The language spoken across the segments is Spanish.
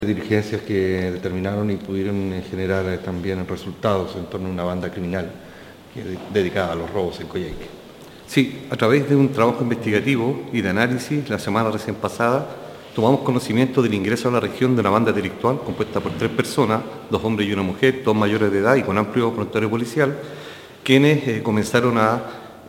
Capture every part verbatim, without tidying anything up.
Diligencias que determinaron y pudieron generar también resultados en torno a una banda criminal dedicada a los robos en Coyhaique. Sí, a través de un trabajo investigativo y de análisis, la semana recién pasada, tomamos conocimiento del ingreso a la región de una banda delictual compuesta por tres personas, dos hombres y una mujer, todos mayores de edad y con amplio prontuario policial, quienes eh, comenzaron a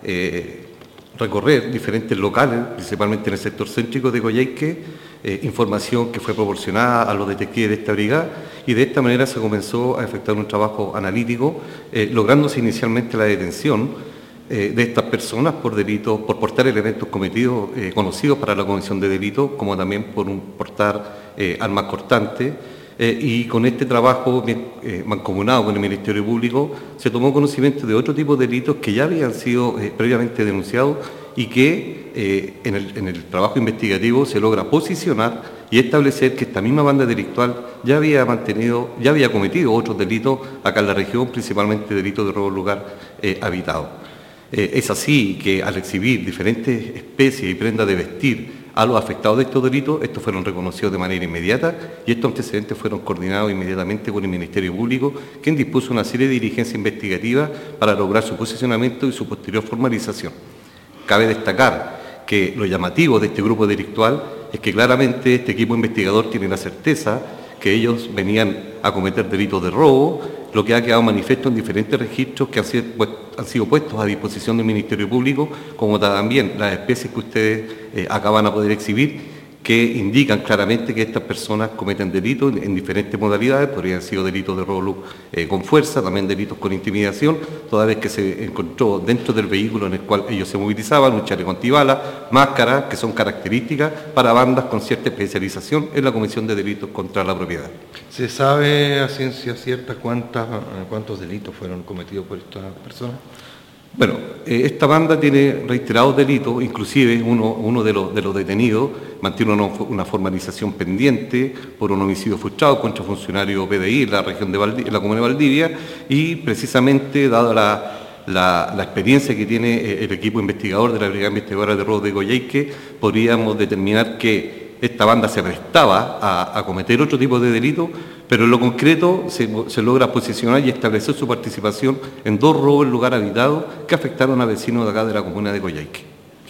eh, recorrer diferentes locales, principalmente en el sector céntrico de Coyhaique, eh, información que fue proporcionada a los detectives de esta brigada, y de esta manera se comenzó a efectuar un trabajo analítico, eh, lográndose inicialmente la detención eh, de estas personas por delitos, por portar elementos cometidos, eh, conocidos para la comisión de delitos, como también por un, portar eh, armas cortantes. Eh, y con este trabajo bien, eh, mancomunado con el Ministerio Público se tomó conocimiento de otro tipo de delitos que ya habían sido eh, previamente denunciados y que eh, en, el, en el trabajo investigativo se logra posicionar y establecer que esta misma banda delictual ya había mantenido, ya había cometido otros delitos acá en la región, principalmente delitos de robo en lugar eh, habitado. Eh, es así que al exhibir diferentes especies y prendas de vestir a los afectados de estos delitos, estos fueron reconocidos de manera inmediata y estos antecedentes fueron coordinados inmediatamente con el Ministerio Público, quien dispuso una serie de diligencias investigativas para lograr su posicionamiento y su posterior formalización. Cabe destacar que lo llamativo de este grupo delictual es que claramente este equipo investigador tiene la certeza que ellos venían a cometer delitos de robo, lo que ha quedado manifiesto en diferentes registros que han sido, han sido puestos a disposición del Ministerio Público, como también las especies que ustedes eh, acaban a poder exhibir, que indican claramente que estas personas cometen delitos en, en diferentes modalidades, podrían haber sido delitos de robo eh, con fuerza, también delitos con intimidación, toda vez que se encontró dentro del vehículo en el cual ellos se movilizaban un chaleco antibalas, máscaras, que son características para bandas con cierta especialización en la comisión de delitos contra la propiedad. ¿Se sabe a ciencia cierta cuántas, cuántos delitos fueron cometidos por estas personas? Bueno, eh, esta banda tiene reiterados delitos, inclusive uno, uno de, los, de los detenidos mantiene una, una formalización pendiente por un homicidio frustrado contra funcionario P D I en la región de Valdi, en la comuna de Valdivia, y precisamente dada la, la, la experiencia que tiene el equipo investigador de la Brigada Investigadora de Robo de Coyhaique, podríamos determinar que esta banda se prestaba a, a cometer otro tipo de delitos, pero en lo concreto se, se logra posicionar y establecer su participación en dos robos en lugar habitado que afectaron a vecinos de acá de la comuna de Coyhaique.